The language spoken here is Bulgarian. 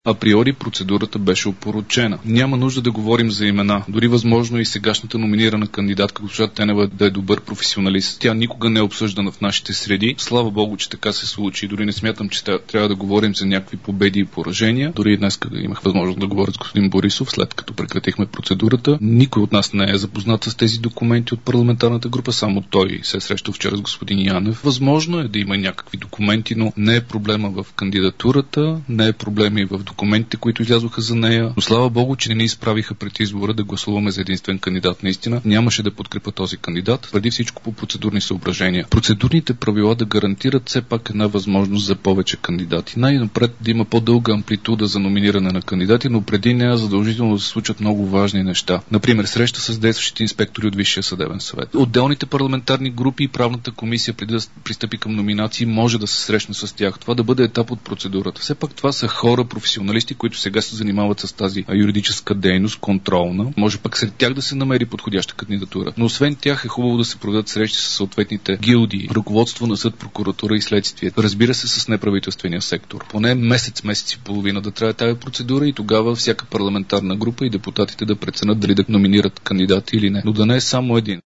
априори процедурата беше опорочена. Няма нужда да говорим за имена. Дори възможно и сегашната номинирана кандидатка госпожа Тенева да е добър професионалист. Тя никога не е обсъждана в нашите среди. Слава Богу, че така се случи. Дори не смятам, че трябва да говорим за някакви победи и поражения. Дори днес имах възможност да говоря с господин Борисов, след като прекратихме процедурата. Никой от нас не е запознат с тези документи от парламентарната група, само той се е срещал вчера с господин Янев. Възможно е да има някакви документи, но не е проблема в кандидатурата, не е проблема и в документите, които излязоха за нея. Но слава Богу, че не ни изправиха пред избора да гласуваме за единствен кандидат. Наистина нямаше да подкрепа този кандидат, преди всичко по процедурни съображения. Процедурните правила да гарантират все пак една възможност за повече кандидати. Най-напред да има по-дълга амплитуда за номиниране на кандидати, но преди нея задължително да се случат много важни неща. Например, среща с действащите инспектори от Висшия съдебен съвет. Отделните парламентарни групи и правната комисия, преди да пристъпи към номинации, може да се срещне с тях. Това да бъде етап от процедурата. Все пак това са хора, професионалисти, които сега се занимават с тази юридическа дейност, контролна. Може пък сред тях да се намери подходяща кандидатура. Но освен тях е хубаво да се проведат срещи с съответните гилдии, ръководство на съд, прокуратура и следствие. Разбира се, с неправителствения сектор. Поне месец и половина да трае тази процедура и тогава всяка парламентарна група и депутатите да преценят дали да номинират кандидати или не. Но да не е само един.